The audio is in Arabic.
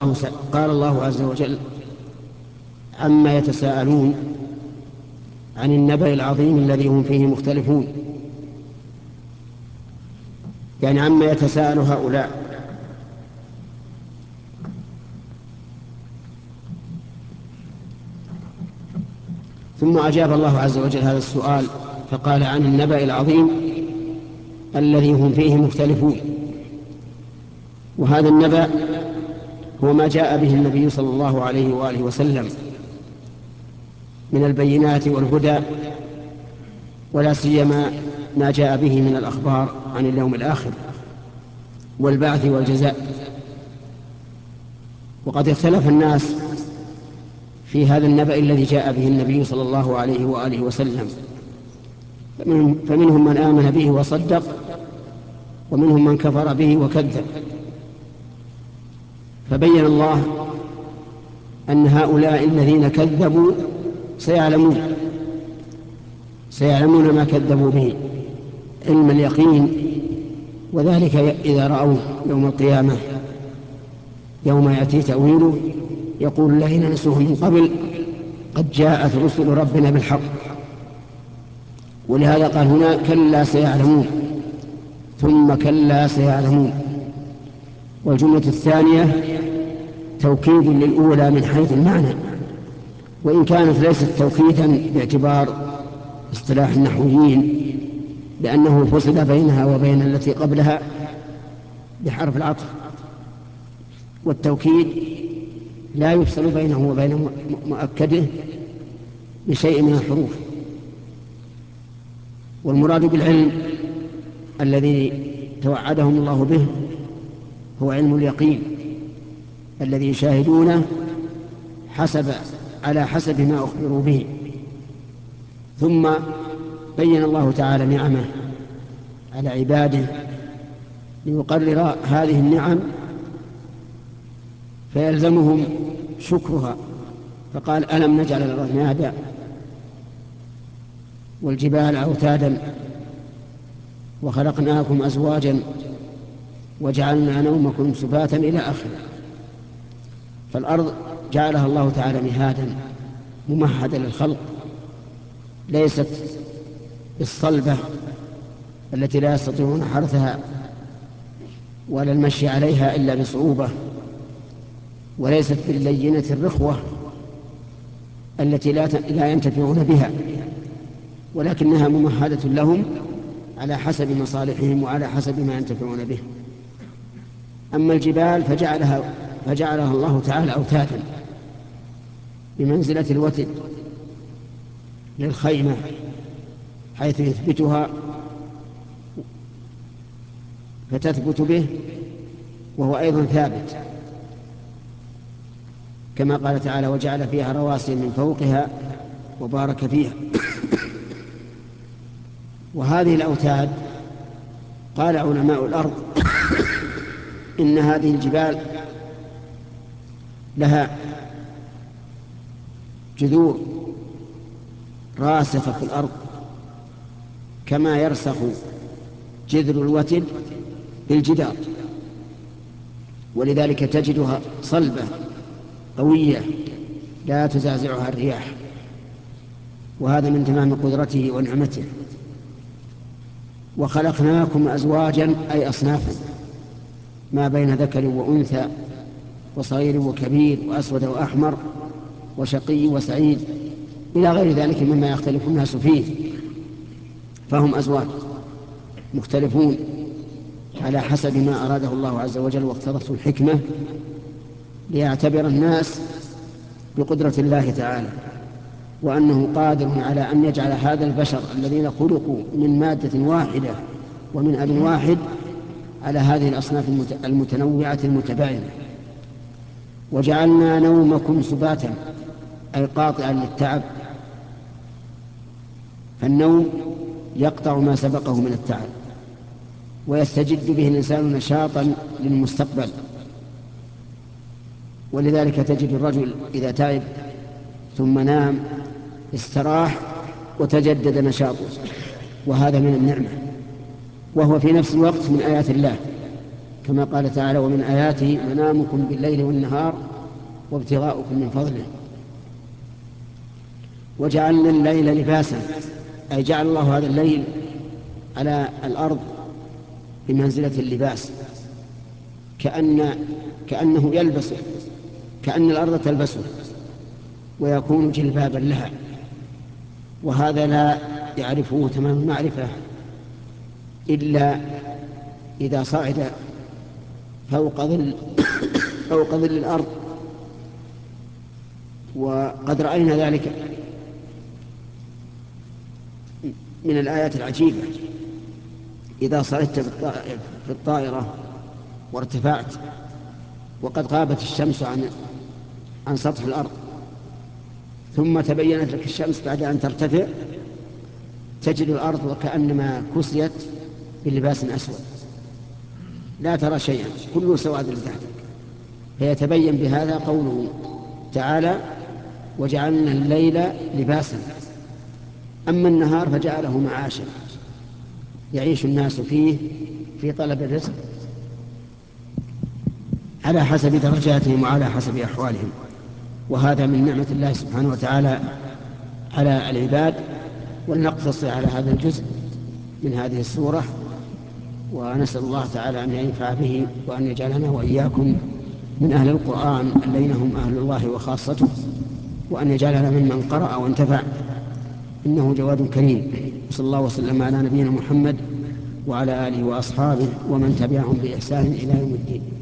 قال الله عز وجل: عما يتساءلون عن النبأ العظيم الذي هم فيه مختلفون. يعني عما يتساءل هؤلاء. ثم أجاب الله عز وجل هذا السؤال فقال: عن النبأ العظيم الذي هم فيه مختلفون. وهذا النبأ هو ما جاء به النبي صلى الله عليه وآله وسلم من البينات والهدى، ولا سيما ما جاء به من الأخبار عن اليوم الآخر والبعث والجزاء. وقد اختلف الناس في هذا النبأ الذي جاء به النبي صلى الله عليه وآله وسلم، فمنهم من آمن به وصدق، ومنهم من كفر به وكذب. فبين الله أن هؤلاء الذين كذبوا سيعلمون ما كذبوا به علم اليقين، وذلك إذا رأوه يوم القيامة يوم يأتي تأويله يقول الذين نسوه من قبل قد جاءت رسل ربنا بالحق. ولهذا قال هنا: كلا سيعلمون، ثم كلا سيعلمون. والجملة الثانية توكيد للأولى من حيث المعنى، وإن كانت ليست توكيدا باعتبار اصطلاح النحويين، لأنه فصل بينها وبين التي قبلها بحرف العطف، والتوكيد لا يفصل بينه وبين مؤكده بشيء من الحروف. والمراد بالعلم الذي توعدهم الله به هو علم اليقين الذي يشاهدونه على حسب ما أخبروا به. ثم بين الله تعالى نعمه على عباده ليقرر هذه النعم فيلزمهم شكرها، فقال: ألم نجعل الأرض مهادا والجبال أوتادا وخلقناكم أزواجا وجعلنا نومكم سباتا إلى آخره. فالأرض جعلها الله تعالى مهادا ممهدا للخلق، ليست بالصلبة التي لا يستطيعون حرثها ولا المشي عليها إلا بصعوبة، وليست باللينة الرخوة التي لا ينتفعون بها، ولكنها ممهدة لهم على حسب مصالحهم وعلى حسب ما ينتفعون به. أما الجبال فجعلها الله تعالى أوتادا بمنزلة الوتد للخيمة، حيث يثبتها فتثبت به وهو أيضا ثابت، كما قال تعالى: وجعل فيها رواسي من فوقها وبارك فيها. وهذه الأوتاد قال علماء الأرض إن هذه الجبال لها جذور راسخة في الأرض كما يرسخ جذر الوتد بالجدار، ولذلك تجدها صلبة قوية لا تزعزعها الرياح، وهذا من تمام قدرته ونعمته. وخلقناكم أزواجا أي أصنافا ما بين ذكر وأنثى وصغير وكبير وأسود وأحمر وشقي وسعيد إلى غير ذلك مما يختلف الناس فيه، فهم أزواج مختلفون على حسب ما أراده الله عز وجل واقتضته الحكمة، ليعتبر الناس بقدرة الله تعالى، وأنه قادر على أن يجعل هذا البشر الذين خلقوا من مادة واحدة ومن أب واحد على هذه الأصناف المتنوعة المتباينة. وجعلنا نومكم سباتا أي قاطعا للتعب، فالنوم يقطع ما سبقه من التعب ويستجد به الإنسان نشاطا للمستقبل. ولذلك تجد الرجل إذا تعب ثم نام استراح وتجدد نشاطه، وهذا من النعمة، وهو في نفس الوقت من آيات الله كما قال تعالى: ومن آياته منامكم بالليل والنهار وابتغاؤكم من فضله. وجعلنا الليل لباسا، أي جعل الله هذا الليل على الأرض بمنزلة اللباس، كأنه يلبسه، كأن الأرض تلبسه ويكون جلبابا لها. وهذا لا يعرفه تمام المعرفة إلا إذا صعد فوق ظل الأرض. وقد رأينا ذلك من الآيات العجيبة. إذا صعدت في الطائرة وارتفعت وقد غابت الشمس عن سطح الأرض، ثم تبينت لك الشمس بعد أن ترتفع، تجد الأرض وكأنما كسيت بلباس أسود، لا ترى شيئا، كله سواد تحتك. فيتبين بهذا قوله تعالى: وجعلنا الليل لباسا. أما النهار فجعله معاشا يعيش الناس فيه في طلب الرزق على حسب درجاتهم وعلى حسب أحوالهم. وهذا من نعمة الله سبحانه وتعالى على العباد. ولنقتصر على هذا الجزء من هذه السورة، ونسأل الله تعالى أن ينفع به وأن يجعلنا وإياكم من أهل القرآن الذين هم أهل الله وخاصته، وأن يجعلنا ممن قرأ وانتفع، إنه جواد كريم. صلى الله وسلم على نبينا محمد وعلى آله وأصحابه ومن تبعهم بإحسان إلى يوم الدين.